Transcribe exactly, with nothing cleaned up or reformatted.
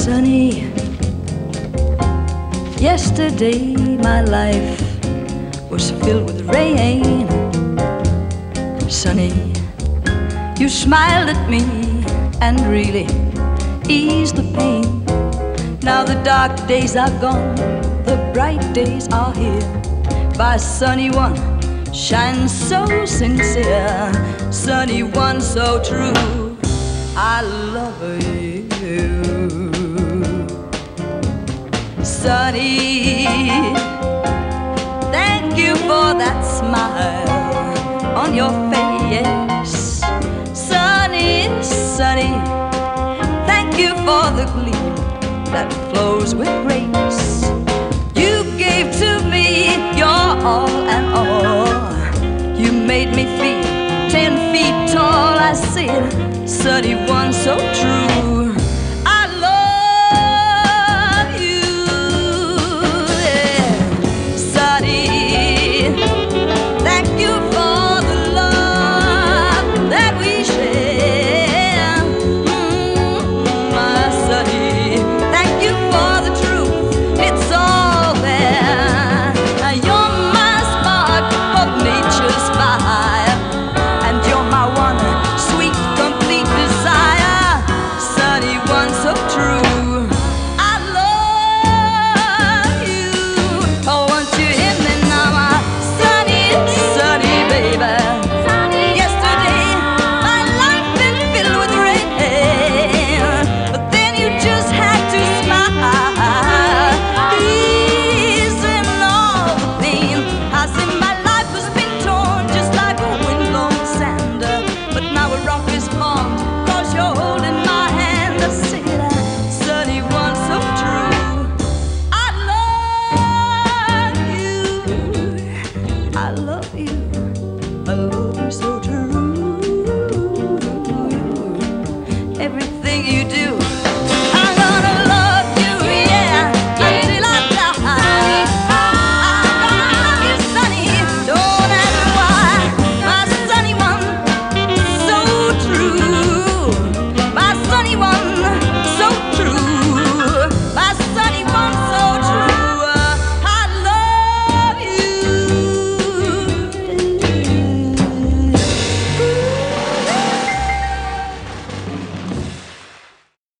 Sunny, yesterday my life was filled with rain. Sunny, you smiled at me and really eased the pain. Now the dark days are gone, the bright days are here. By Sunny one, shine so sincere, Sunny one so true, I love you. Sunny, thank you for that smile on your face. Sunny, Sunny, thank you for the gleam that flows with grace. You gave to me your all and all. You made me feel ten feet tall. I said, Sunny one so true,